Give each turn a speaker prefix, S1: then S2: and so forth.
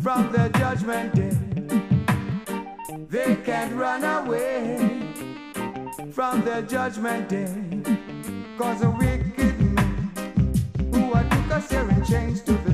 S1: from the judgment day. They can't run away from the judgment day. 'Cause the wicked men who are took us here in chains to